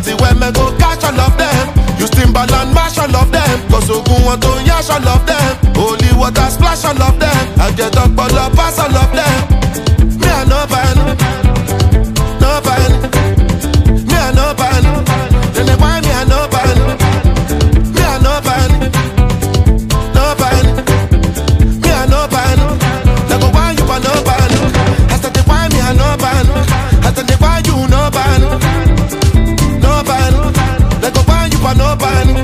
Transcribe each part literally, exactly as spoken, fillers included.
see when me go catch all of them. You Timberland and mash all of them. Cause Ogun want to yash all of them. Holy water splash all of them. I get up all up pass all of them. Me I no ban, no ban. Me I no ban. Then they why me I no ban. Me I no ban, no ban. Me I no ban. They go why you for no ban. I said they why me I no ban. I said they why you no ban. No ban. They go why you for no ban.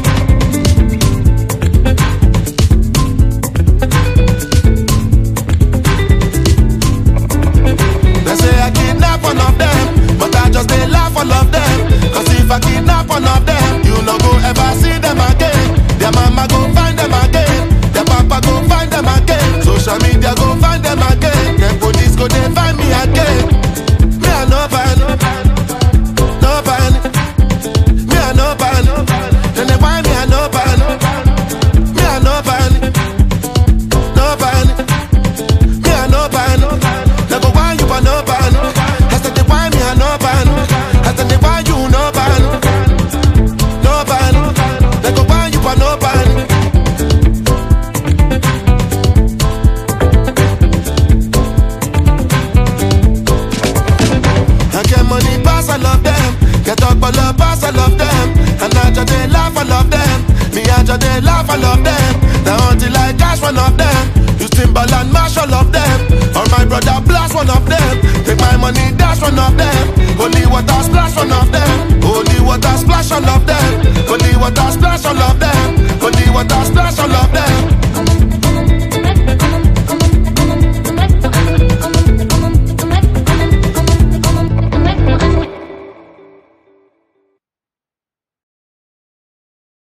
One of them, but I just they laugh all of them. Cause if I kidnap one of them, you no go ever see them again. Their mama go find them again. Their papa go find them again. Social media go find them again. The police go they find me again. Me I no ban, no ban. Me I no ban. Then they why me I no ban. Me I no ban, no ban. Me I no ban. They go why you for no ban. No ban, I tell you why you no ban, no ban. They go buy you for no ban. I get money pass all of them, get up all up pass all of them, and I just they laugh all of them. Me I just they laugh all of them. Now until I cash one of them, you Timberland mash all of them. Or my brother blast one of them. Take my money dash one of them. Holy water splash one of them.